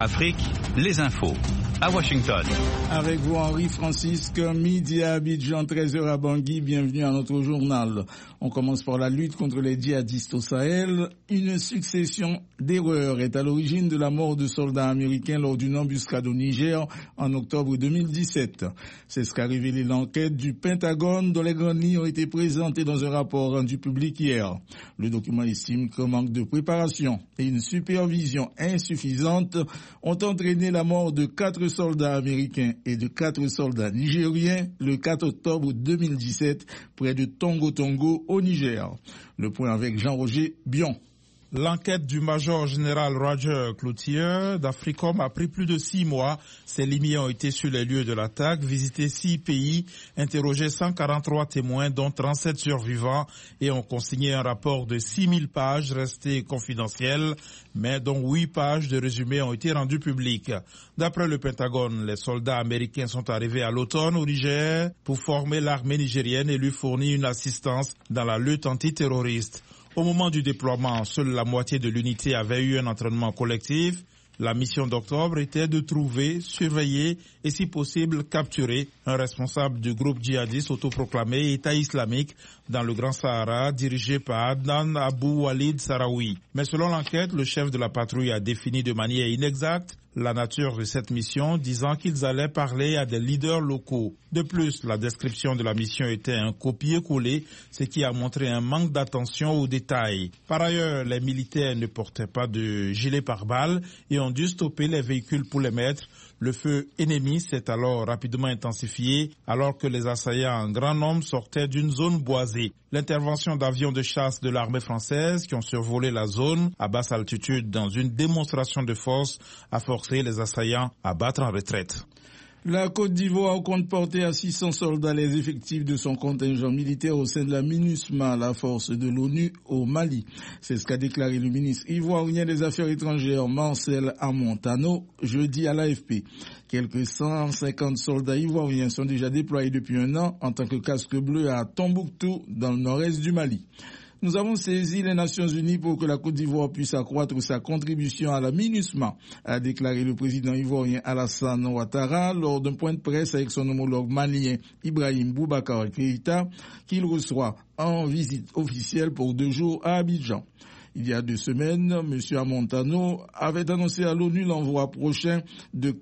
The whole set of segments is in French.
Afrique, les infos. À Washington. Avec vous, Henri-Francisque, midi à Abidjan, 13h à Bangui. Bienvenue à notre journal. On commence par la lutte contre les djihadistes au Sahel. Une succession d'erreurs est à l'origine de la mort de soldats américains lors d'une embuscade au Niger en octobre 2017. C'est ce qu'a révélé l'enquête du Pentagone, dont les grandes lignes ont été présentées dans un rapport rendu public hier. Le document estime qu'un manque de préparation et une supervision insuffisante ont entraîné la mort de 4 soldats américains et de 4 soldats nigériens le 4 octobre 2017 près de Tongo au Niger. Le point avec Jean-Roger Bion. L'enquête du major général Roger Cloutier d'Africom a pris plus de 6 mois. Ces limiers ont été sur les lieux de l'attaque, visité 6 pays, interrogé 143 témoins, dont 37 survivants, et ont consigné un rapport de 6000 pages resté confidentiel, mais dont 8 pages de résumé ont été rendues publiques. D'après le Pentagone, les soldats américains sont arrivés à l'automne au Niger pour former l'armée nigérienne et lui fournir une assistance dans la lutte antiterroriste. Au moment du déploiement, seule la moitié de l'unité avait eu un entraînement collectif. La mission d'octobre était de trouver, surveiller et si possible capturer un responsable du groupe djihadiste autoproclamé État islamique dans le Grand Sahara dirigé par Adnan Abou Walid Sahraoui. Mais selon l'enquête, le chef de la patrouille a défini de manière inexacte la nature de cette mission, disant qu'ils allaient parler à des leaders locaux. De plus, la description de la mission était un copier-coller, ce qui a montré un manque d'attention aux détails. Par ailleurs, les militaires ne portaient pas de gilet pare-balles et ont dû stopper les véhicules pour les mettre. Le feu ennemi s'est alors rapidement intensifié alors que les assaillants en grand nombre sortaient d'une zone boisée. L'intervention d'avions de chasse de l'armée française qui ont survolé la zone à basse altitude dans une démonstration de force a forcé les assaillants à battre en retraite. La Côte d'Ivoire compte porter à 600 soldats les effectifs de son contingent militaire au sein de la MINUSMA, la force de l'ONU au Mali. C'est ce qu'a déclaré le ministre ivoirien des Affaires étrangères, Marcel Amontano, jeudi à l'AFP. Quelques 150 soldats ivoiriens sont déjà déployés depuis un an en tant que casque bleu à Tombouctou, dans le nord-est du Mali. Nous avons saisi les Nations Unies pour que la Côte d'Ivoire puisse accroître sa contribution à la MINUSMA, a déclaré le président ivoirien Alassane Ouattara lors d'un point de presse avec son homologue malien Ibrahim Boubacar Keïta, qu'il reçoit en visite officielle pour 2 jours à Abidjan. Il y a 2 semaines, M. Amontano avait annoncé à l'ONU l'envoi prochain de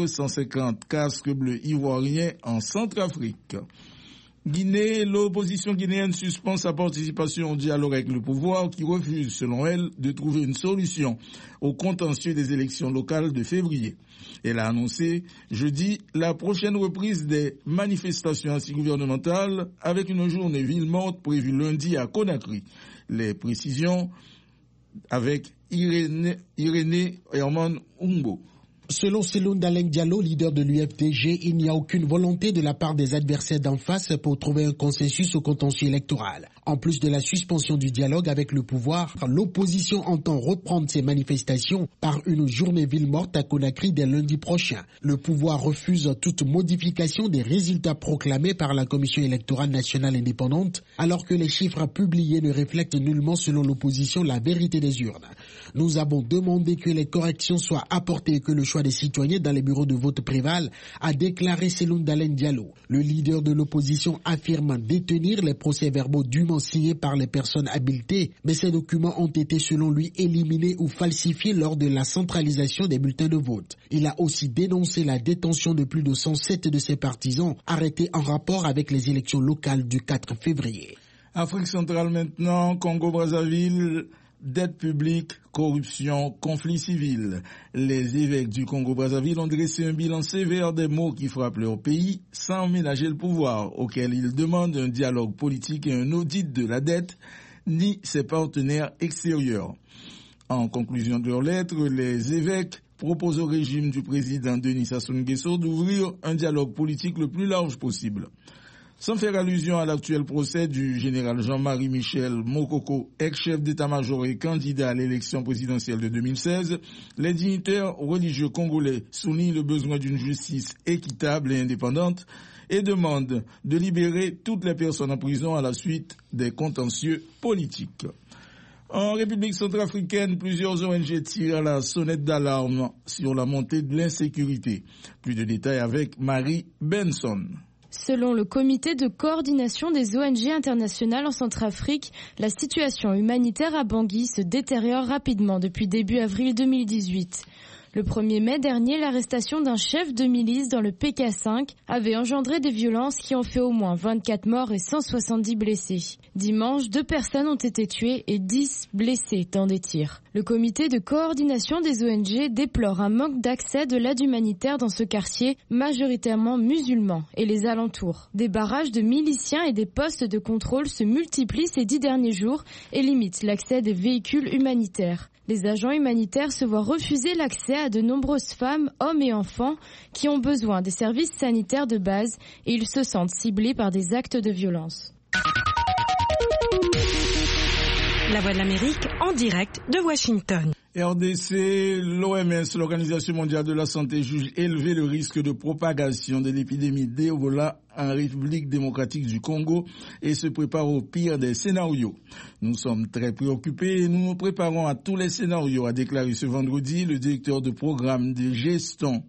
450 casques bleus ivoiriens en Centrafrique. Guinée, l'opposition guinéenne suspend sa participation au dialogue avec le pouvoir qui refuse, selon elle, de trouver une solution au contentieux des élections locales de février. Elle a annoncé jeudi la prochaine reprise des manifestations antigouvernementales avec une journée ville morte prévue lundi à Conakry. Les précisions avec Irénée Herman Umbo. Selon Seloun Daleng Diallo, leader de l'UFDG, il n'y a aucune volonté de la part des adversaires d'en face pour trouver un consensus au contentieux électoral. En plus de la suspension du dialogue avec le pouvoir, l'opposition entend reprendre ses manifestations par une journée ville morte à Conakry dès lundi prochain. Le pouvoir refuse toute modification des résultats proclamés par la Commission électorale nationale indépendante, alors que les chiffres publiés ne reflètent nullement, selon l'opposition, la vérité des urnes. Nous avons demandé que les corrections soient apportées et que le choix des citoyens dans les bureaux de vote prévale, a déclaré Seloun Daleng Diallo. Le leader de l'opposition affirme détenir les procès-verbaux dûment signés par les personnes habilitées, mais ces documents ont été selon lui éliminés ou falsifiés lors de la centralisation des bulletins de vote. Il a aussi dénoncé la détention de plus de 107 de ses partisans arrêtés en rapport avec les élections locales du 4 février. Afrique centrale maintenant, Congo-Brazzaville. Dette publique, corruption, conflit civil. Les évêques du Congo-Brazzaville ont dressé un bilan sévère des maux qui frappent leur pays sans ménager le pouvoir, auquel ils demandent un dialogue politique et un audit de la dette, ni ses partenaires extérieurs. En conclusion de leur lettre, les évêques proposent au régime du président Denis Sassou Nguesso d'ouvrir un dialogue politique le plus large possible. Sans faire allusion à l'actuel procès du général Jean-Marie Michel Mokoko, ex-chef d'état-major et candidat à l'élection présidentielle de 2016, les dignitaires religieux congolais soulignent le besoin d'une justice équitable et indépendante et demandent de libérer toutes les personnes en prison à la suite des contentieux politiques. En République centrafricaine, plusieurs ONG tirent la sonnette d'alarme sur la montée de l'insécurité. Plus de détails avec Marie Benson. Selon le comité de coordination des ONG internationales en Centrafrique, la situation humanitaire à Bangui se détériore rapidement depuis début avril 2018. Le 1er mai dernier, l'arrestation d'un chef de milice dans le PK5 avait engendré des violences qui ont fait au moins 24 morts et 170 blessés. Dimanche, 2 personnes ont été tuées et 10 blessées dans des tirs. Le comité de coordination des ONG déplore un manque d'accès de l'aide humanitaire dans ce quartier majoritairement musulman et les alentours. Des barrages de miliciens et des postes de contrôle se multiplient ces 10 derniers jours et limitent l'accès des véhicules humanitaires. Les agents humanitaires se voient refuser l'accès à de nombreuses femmes, hommes et enfants qui ont besoin des services sanitaires de base et ils se sentent ciblés par des actes de violence. La Voix de l'Amérique en direct de Washington. RDC, l'OMS, l'Organisation mondiale de la santé, juge élevé le risque de propagation de l'épidémie d'Ebola en République démocratique du Congo et se prépare au pire des scénarios. Nous sommes très préoccupés et nous nous préparons à tous les scénarios, a déclaré ce vendredi le directeur de programme de gestion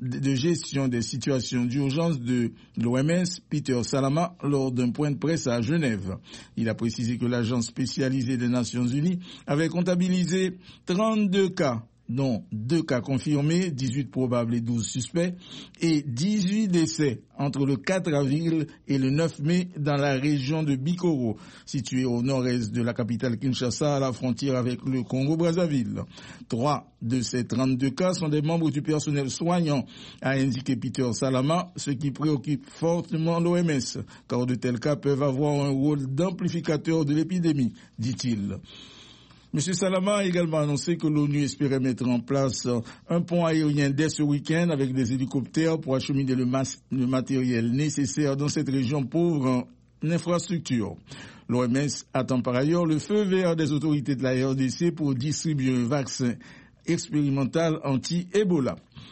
des situations d'urgence de l'OMS, Peter Salama, lors d'un point de presse à Genève. Il a précisé que l'agence spécialisée des Nations Unies avait comptabilisé 32 cas, dont 2 cas confirmés, 18 probables et 12 suspects, et 18 décès entre le 4 avril et le 9 mai dans la région de Bikoro, située au nord-est de la capitale Kinshasa, à la frontière avec le Congo-Brazzaville. 3 de ces 32 cas sont des membres du personnel soignant, a indiqué Peter Salama, ce qui préoccupe fortement l'OMS, car de tels cas peuvent avoir un rôle d'amplificateur de l'épidémie, dit-il. M. Salama a également annoncé que l'ONU espérait mettre en place un pont aérien dès ce week-end avec des hélicoptères pour acheminer le matériel nécessaire dans cette région pauvre en infrastructure. L'OMS attend par ailleurs le feu vert des autorités de la RDC pour distribuer un vaccin expérimental anti-Ebola.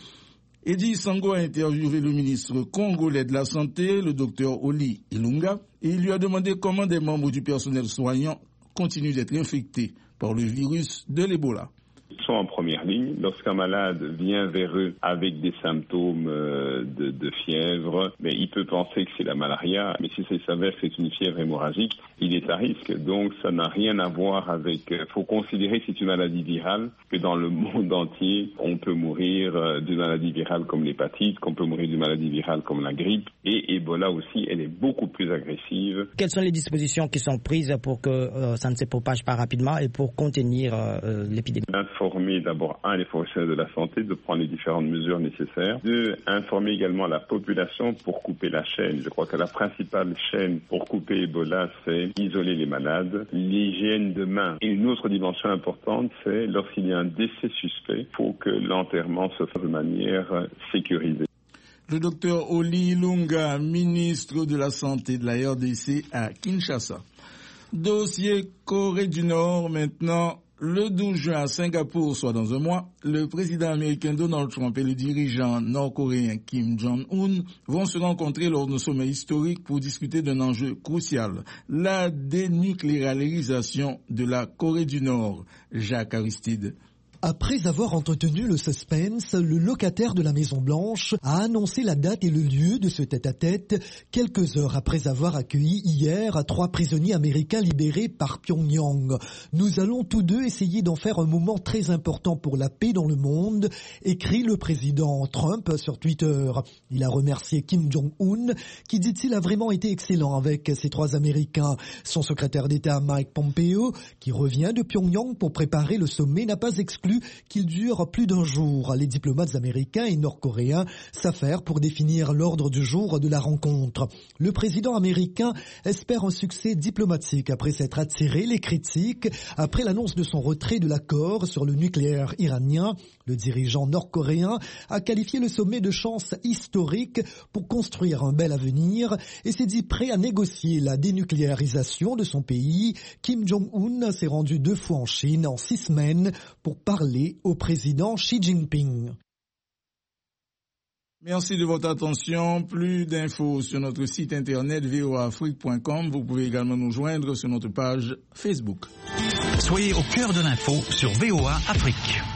Edi Sango a interviewé le ministre congolais de la Santé, le docteur Oli Ilunga, et il lui a demandé comment des membres du personnel soignant continuent d'être infectés par le virus de l'Ebola. Ils sont en première ligne. Lorsqu'un malade vient vers eux avec des symptômes de fièvre, mais il peut penser que c'est la malaria, mais si ça s'avère que c'est une fièvre hémorragique, il est à risque. Donc ça n'a rien à voir avec... faut considérer que c'est une maladie virale, que dans le monde entier, on peut mourir d'une maladie virale comme l'hépatite, qu'on peut mourir d'une maladie virale comme la grippe. Et Ebola aussi, elle est beaucoup plus agressive. Quelles sont les dispositions qui sont prises pour que ça ne se propage pas rapidement et pour contenir l'épidémie? Informer d'abord, les professionnels de la santé de prendre les différentes mesures nécessaires. 2, informer également la population pour couper la chaîne. Je crois que la principale chaîne pour couper Ebola, c'est isoler les malades, l'hygiène de main. Et une autre dimension importante, c'est lorsqu'il y a un décès suspect, il faut que l'enterrement se fasse de manière sécurisée. Le docteur Oli Ilunga, ministre de la Santé de la RDC à Kinshasa. Dossier Corée du Nord maintenant. Le 12 juin à Singapour, soit dans un mois, le président américain Donald Trump et le dirigeant nord-coréen Kim Jong-un vont se rencontrer lors d'un sommet historique pour discuter d'un enjeu crucial, la dénucléarisation de la Corée du Nord. Jacques Aristide. Après avoir entretenu le suspense, le locataire de la Maison-Blanche a annoncé la date et le lieu de ce tête-à-tête quelques heures après avoir accueilli hier 3 prisonniers américains libérés par Pyongyang. Nous allons tous deux essayer d'en faire un moment très important pour la paix dans le monde, écrit le président Trump sur Twitter. Il a remercié Kim Jong-un, qui, dit-il, a vraiment été excellent avec ces 3 Américains. Son secrétaire d'État Mike Pompeo, qui revient de Pyongyang pour préparer le sommet, n'a pas exclu qu'il dure plus d'un jour. Les diplomates américains et nord-coréens s'affairent pour définir l'ordre du jour de la rencontre. Le président américain espère un succès diplomatique après s'être attiré les critiques après l'annonce de son retrait de l'accord sur le nucléaire iranien. Le dirigeant nord-coréen a qualifié le sommet de chance historique pour construire un bel avenir et s'est dit prêt à négocier la dénucléarisation de son pays. Kim Jong-un s'est rendu 2 fois en Chine en 6 semaines pour parler au président Xi Jinping. Merci de votre attention. Plus d'infos sur notre site internet voaafrique.com. Vous pouvez également nous joindre sur notre page Facebook. Soyez au cœur de l'info sur VOA Afrique.